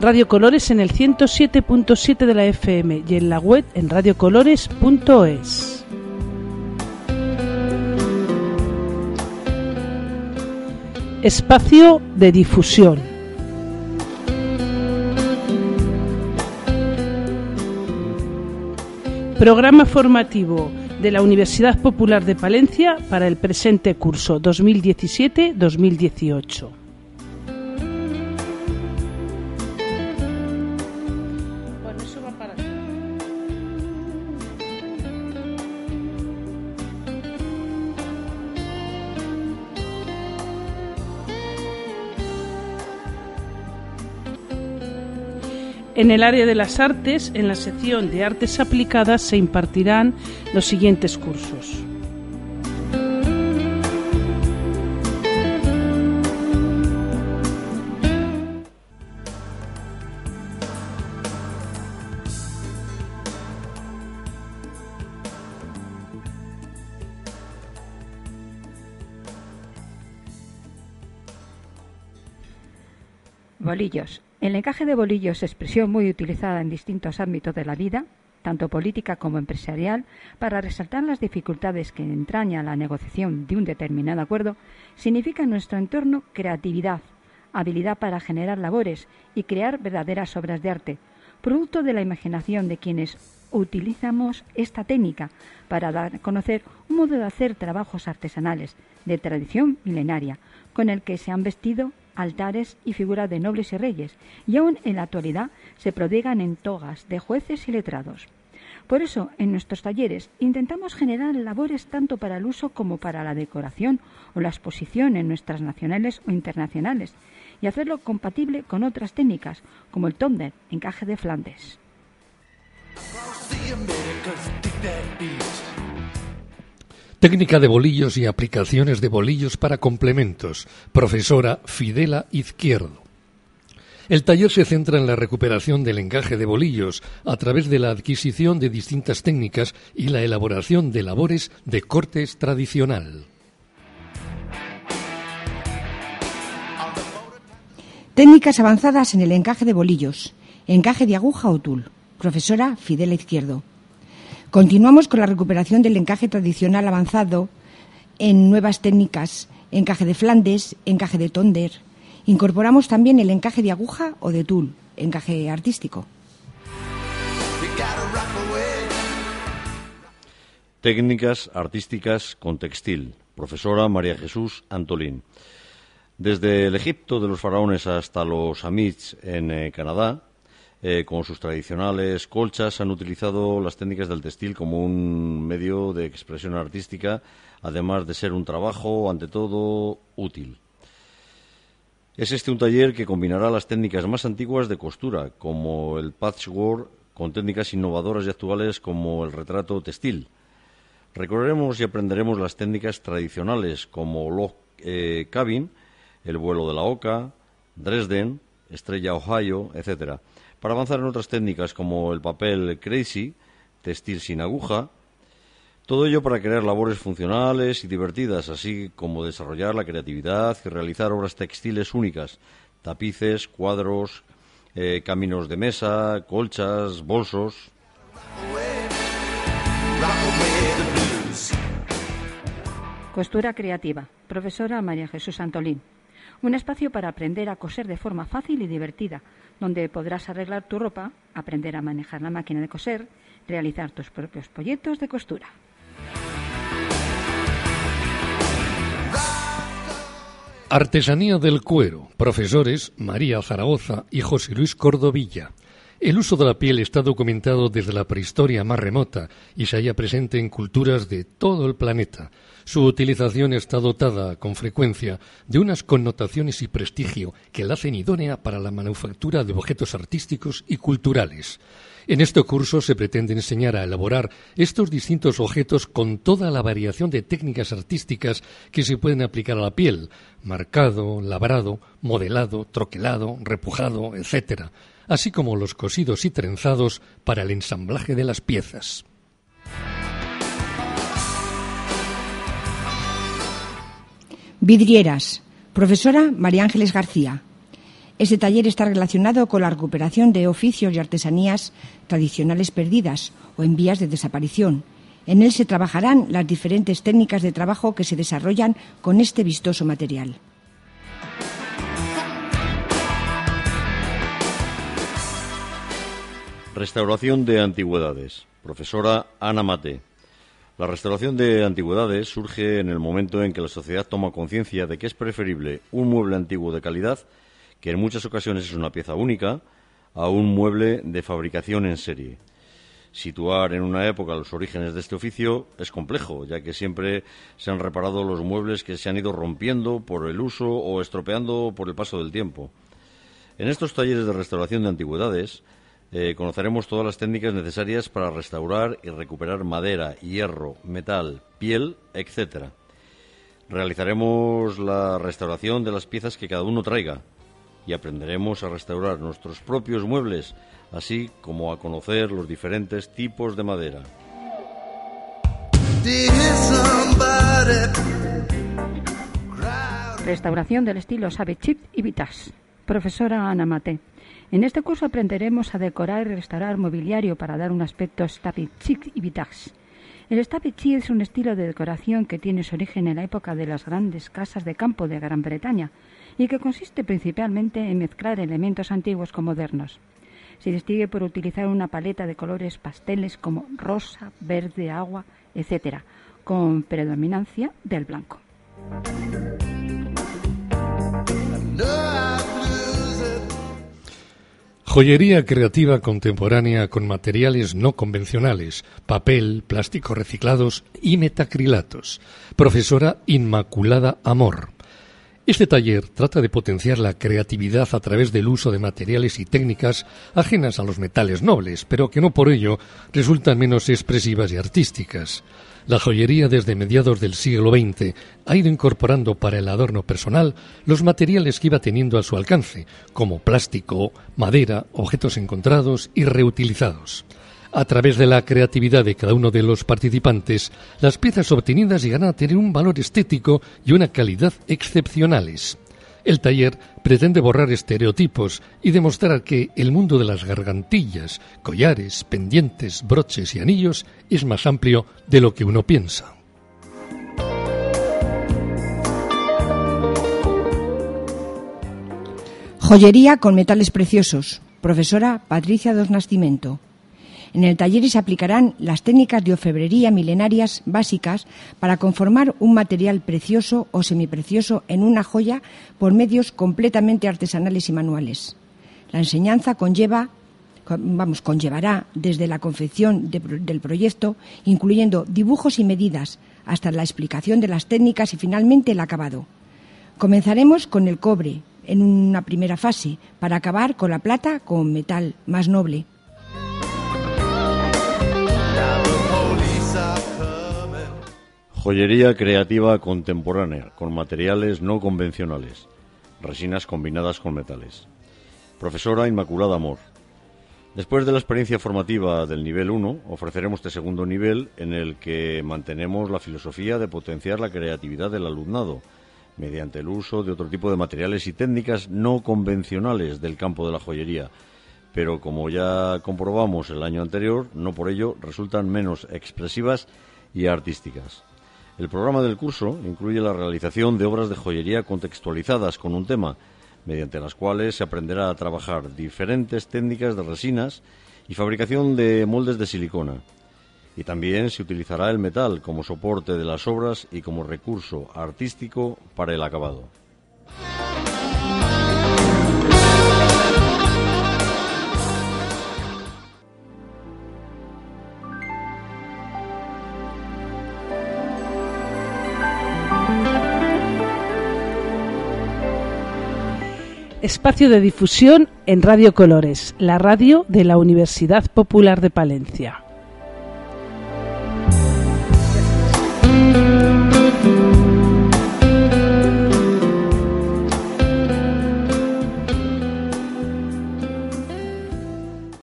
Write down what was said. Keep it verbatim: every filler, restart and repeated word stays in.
Radio Colores en el ciento siete punto siete de la F M y en la web en radio colores punto es. Espacio de difusión. Programa formativo de la Universidad Popular de Palencia para el presente curso dos mil diecisiete dos mil dieciocho. En el área de las artes, en la sección de artes aplicadas, se impartirán los siguientes cursos. Bolillos. El encaje de bolillos es expresión muy utilizada en distintos ámbitos de la vida, tanto política como empresarial, para resaltar las dificultades que entraña la negociación de un determinado acuerdo. Significa en nuestro entorno creatividad, habilidad para generar labores y crear verdaderas obras de arte, producto de la imaginación de quienes utilizamos esta técnica para dar a conocer un modo de hacer trabajos artesanales de tradición milenaria, con el que se han vestido altares y figuras de nobles y reyes, y aún en la actualidad se prodigan en togas de jueces y letrados. Por eso, en nuestros talleres intentamos generar labores tanto para el uso como para la decoración o la exposición en nuestras nacionales o internacionales, y hacerlo compatible con otras técnicas, como el tonder, encaje de Flandes. Técnica de bolillos y aplicaciones de bolillos para complementos. Profesora Fidela Izquierdo. El taller se centra en la recuperación del encaje de bolillos a través de la adquisición de distintas técnicas y la elaboración de labores de cortes tradicional. Técnicas avanzadas en el encaje de bolillos. Encaje de aguja o tul. Profesora Fidela Izquierdo. Continuamos con la recuperación del encaje tradicional avanzado en nuevas técnicas, encaje de Flandes, encaje de tonder. Incorporamos también el encaje de aguja o de tul, encaje artístico. Técnicas artísticas con textil. Profesora María Jesús Antolín. Desde el Egipto de los faraones hasta los Amish en eh, Canadá, Eh, con sus tradicionales colchas, han utilizado las técnicas del textil como un medio de expresión artística, además de ser un trabajo, ante todo, útil. Es este un taller que combinará las técnicas más antiguas de costura, como el patchwork, con técnicas innovadoras y actuales como el retrato textil. Recorreremos y aprenderemos las técnicas tradicionales como log eh, cabin, el vuelo de la oca, Dresden, estrella Ohio, etcétera, para avanzar en otras técnicas como el papel crazy, textil sin aguja, todo ello para crear labores funcionales y divertidas, así como desarrollar la creatividad y realizar obras textiles únicas, tapices, cuadros, eh, caminos de mesa, colchas, bolsos. Costura creativa. Profesora María Jesús Antolín. Un espacio para aprender a coser de forma fácil y divertida, donde podrás arreglar tu ropa, aprender a manejar la máquina de coser, realizar tus propios proyectos de costura. Artesanía del cuero. Profesores María Zaragoza y José Luis Cordovilla. El uso de la piel está documentado desde la prehistoria más remota y se halla presente en culturas de todo el planeta. Su utilización está dotada con frecuencia de unas connotaciones y prestigio que la hacen idónea para la manufactura de objetos artísticos y culturales. En este curso se pretende enseñar a elaborar estos distintos objetos con toda la variación de técnicas artísticas que se pueden aplicar a la piel: marcado, labrado, modelado, troquelado, repujado, etcétera, así como los cosidos y trenzados para el ensamblaje de las piezas. Vidrieras. Profesora María Ángeles García. Este taller está relacionado con la recuperación de oficios y artesanías tradicionales perdidas o en vías de desaparición. En él se trabajarán las diferentes técnicas de trabajo que se desarrollan con este vistoso material. Restauración de antigüedades. Profesora Ana Mate. La restauración de antigüedades surge en el momento en que la sociedad toma conciencia de que es preferible un mueble antiguo de calidad, que en muchas ocasiones es una pieza única, a un mueble de fabricación en serie. Situar en una época los orígenes de este oficio es complejo, ya que siempre se han reparado los muebles que se han ido rompiendo por el uso o estropeando por el paso del tiempo. En estos talleres de restauración de antigüedades eh, conoceremos todas las técnicas necesarias para restaurar y recuperar madera, hierro, metal, piel, etcétera. Realizaremos la restauración de las piezas que cada uno traiga y aprenderemos a restaurar nuestros propios muebles, así como a conocer los diferentes tipos de madera. Restauración del estilo Savage y Vintage. Profesora Ana Mate. En este curso aprenderemos a decorar y restaurar mobiliario para dar un aspecto Savage y Vintage. El Savage es un estilo de decoración que tiene su origen en la época de las grandes casas de campo de Gran Bretaña y que consiste principalmente en mezclar elementos antiguos con modernos. Se distingue por utilizar una paleta de colores pasteles como rosa, verde, agua, etcétera, con predominancia del blanco. Joyería creativa contemporánea con materiales no convencionales, papel, plásticos reciclados y metacrilatos. Profesora Inmaculada Amor. Este taller trata de potenciar la creatividad a través del uso de materiales y técnicas ajenas a los metales nobles, pero que no por ello resultan menos expresivas y artísticas. La joyería desde mediados del siglo veinte ha ido incorporando para el adorno personal los materiales que iba teniendo a su alcance, como plástico, madera, objetos encontrados y reutilizados. A través de la creatividad de cada uno de los participantes, las piezas obtenidas llegarán a tener un valor estético y una calidad excepcionales. El taller pretende borrar estereotipos y demostrar que el mundo de las gargantillas, collares, pendientes, broches y anillos es más amplio de lo que uno piensa. Joyería con metales preciosos. Profesora Patricia dos Nascimento. En el taller se aplicarán las técnicas de orfebrería milenarias básicas para conformar un material precioso o semiprecioso en una joya por medios completamente artesanales y manuales. La enseñanza conlleva, vamos, conllevará desde la confección de, del proyecto, incluyendo dibujos y medidas, hasta la explicación de las técnicas y finalmente el acabado. Comenzaremos con el cobre en una primera fase, para acabar con la plata con metal más noble. Joyería creativa contemporánea, con materiales no convencionales, resinas combinadas con metales. Profesora Inmaculada Amor. Después de la experiencia formativa del nivel uno, ofreceremos este segundo nivel en el que mantenemos la filosofía de potenciar la creatividad del alumnado, mediante el uso de otro tipo de materiales y técnicas no convencionales del campo de la joyería, pero como ya comprobamos el año anterior, no por ello resultan menos expresivas y artísticas. El programa del curso incluye la realización de obras de joyería contextualizadas con un tema, mediante las cuales se aprenderá a trabajar diferentes técnicas de resinas y fabricación de moldes de silicona. Y también se utilizará el metal como soporte de las obras y como recurso artístico para el acabado. Espacio de difusión en Radio Colores, la radio de la Universidad Popular de Palencia.